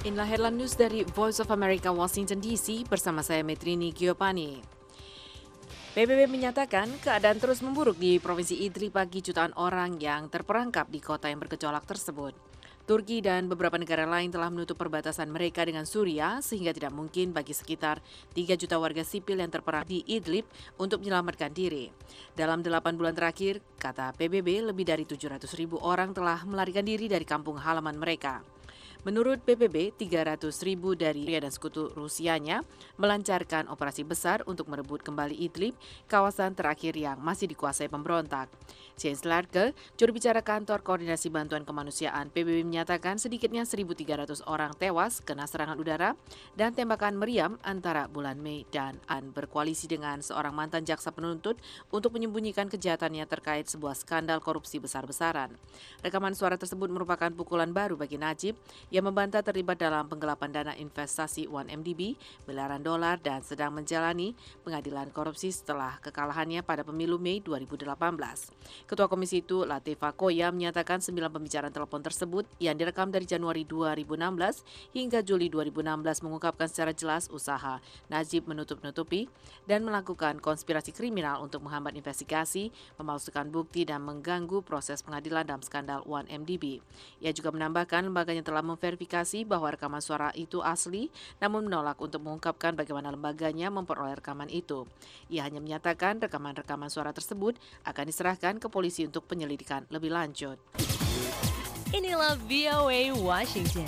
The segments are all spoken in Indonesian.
Inilah headline news dari Voice of America Washington DC bersama saya Metrini Giopani. PBB menyatakan keadaan terus memburuk di Provinsi Idlib bagi jutaan orang yang terperangkap di kota yang bergejolak tersebut. Turki dan beberapa negara lain telah menutup perbatasan mereka dengan Suriah sehingga tidak mungkin bagi sekitar 3 juta warga sipil yang terperangkap di Idlib untuk menyelamatkan diri. Dalam 8 bulan terakhir, kata PBB, lebih dari 700.000 orang telah melarikan diri dari kampung halaman mereka. Menurut PBB, 300.000 dari Rusia dan sekutu Rusianya melancarkan operasi besar untuk merebut kembali Idlib, kawasan terakhir yang masih dikuasai pemberontak. Jens Larke, juru bicara kantor koordinasi bantuan kemanusiaan PBB menyatakan sedikitnya 1.300 orang tewas kena serangan udara dan tembakan meriam antara bulan Mei dan berkoalisi dengan seorang mantan jaksa penuntut untuk menyembunyikan kejahatannya terkait sebuah skandal korupsi besar-besaran. Rekaman suara tersebut merupakan pukulan baru bagi Najib yang membantah terlibat dalam penggelapan dana investasi 1MDB miliaran dolar dan sedang menjalani pengadilan korupsi setelah kekalahannya pada pemilu Mei 2018. Ketua Komisi itu, Latifa Koya, menyatakan 9 pembicaraan telepon tersebut yang direkam dari Januari 2016 hingga Juli 2016 mengungkapkan secara jelas usaha Najib menutup-nutupi dan melakukan konspirasi kriminal untuk menghambat investigasi, memalsukan bukti dan mengganggu proses pengadilan dalam skandal 1MDB. Ia juga menambahkan lembaganya telah verifikasi bahwa rekaman suara itu asli, namun menolak untuk mengungkapkan bagaimana lembaganya memperoleh rekaman itu. Ia hanya menyatakan rekaman-rekaman suara tersebut akan diserahkan ke polisi untuk penyelidikan lebih lanjut. Inilah VOA Washington.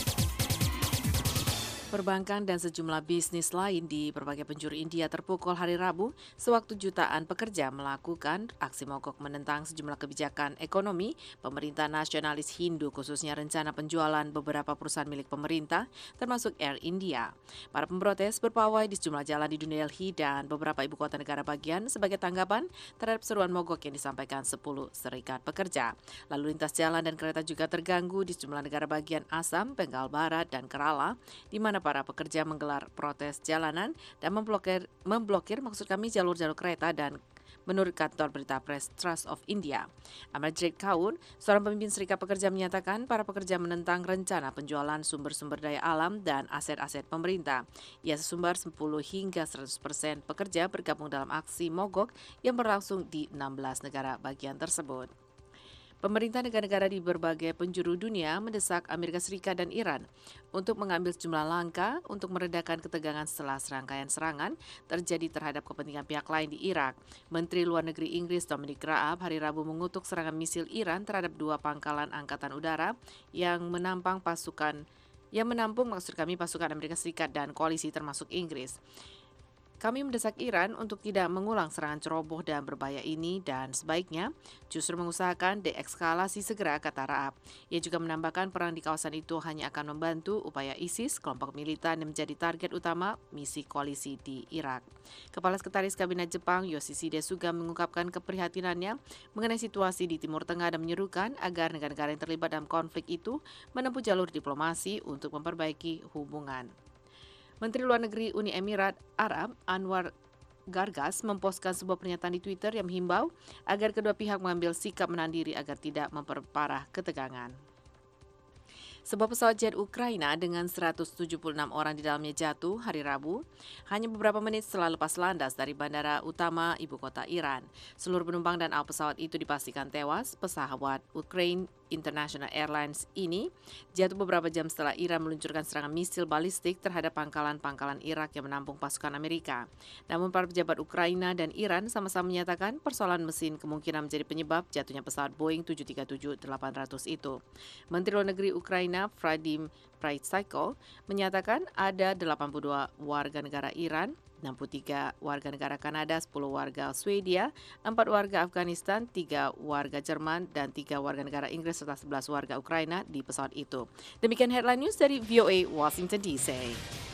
Perbankan dan sejumlah bisnis lain di berbagai penjuru India terpukul hari Rabu sewaktu jutaan pekerja melakukan aksi mogok menentang sejumlah kebijakan ekonomi pemerintah nasionalis Hindu, khususnya rencana penjualan beberapa perusahaan milik pemerintah termasuk Air India. Para pemprotes berpawai di sejumlah jalan di New Delhi dan beberapa ibu kota negara bagian sebagai tanggapan terhadap seruan mogok yang disampaikan 10 serikat pekerja. Lalu lintas jalan dan kereta juga terganggu di sejumlah negara bagian Assam, Bengal Barat, dan Kerala, di mana para pekerja menggelar protes jalanan dan memblokir jalur-jalur kereta dan menurut kantor berita Press Trust of India. Amarjit Kaur, seorang pemimpin serikat pekerja, menyatakan para pekerja menentang rencana penjualan sumber-sumber daya alam dan aset-aset pemerintah. Ia sesumbar 10 hingga 100% pekerja bergabung dalam aksi mogok yang berlangsung di 16 negara bagian tersebut. Pemerintah negara-negara di berbagai penjuru dunia mendesak Amerika Serikat dan Iran untuk mengambil sejumlah langkah untuk meredakan ketegangan setelah serangkaian serangan terjadi terhadap kepentingan pihak lain di Irak. Menteri Luar Negeri Inggris Dominic Raab hari Rabu mengutuk serangan misil Iran terhadap 2 pangkalan angkatan udara yang menampung pasukan Amerika Serikat dan koalisi termasuk Inggris. Kami mendesak Iran untuk tidak mengulang serangan ceroboh dan berbahaya ini dan sebaiknya justru mengusahakan deeskalasi segera, kata Raab. Ia juga menambahkan perang di kawasan itu hanya akan membantu upaya ISIS, kelompok militan yang menjadi target utama misi koalisi di Irak. Kepala Sekretaris Kabinet Jepang Yoshihide Suga mengungkapkan keprihatinannya mengenai situasi di Timur Tengah dan menyerukan agar negara-negara yang terlibat dalam konflik itu menempuh jalur diplomasi untuk memperbaiki hubungan. Menteri Luar Negeri Uni Emirat Arab Anwar Gargas memposkan sebuah pernyataan di Twitter yang menghimbau agar kedua pihak mengambil sikap menahan diri agar tidak memperparah ketegangan. Sebuah pesawat jet Ukraina dengan 176 orang di dalamnya jatuh hari Rabu, hanya beberapa menit setelah lepas landas dari bandara utama ibu kota Iran. Seluruh penumpang dan awak pesawat itu dipastikan tewas. Pesawat Ukraine International Airlines ini jatuh beberapa jam setelah Iran meluncurkan serangan misil balistik terhadap pangkalan-pangkalan Irak yang menampung pasukan Amerika. Namun para pejabat Ukraina dan Iran sama-sama menyatakan persoalan mesin kemungkinan menjadi penyebab jatuhnya pesawat Boeing 737-800 itu. Menteri Luar Negeri Ukraina Vadim Prystaiko menyatakan ada 82 warga negara Iran, 63 warga negara Kanada, 10 warga Swedia, 4 warga Afghanistan, 3 warga Jerman, dan 3 warga negara Inggris serta 11 warga Ukraina di pesawat itu. Demikian headline news dari VOA Washington DC.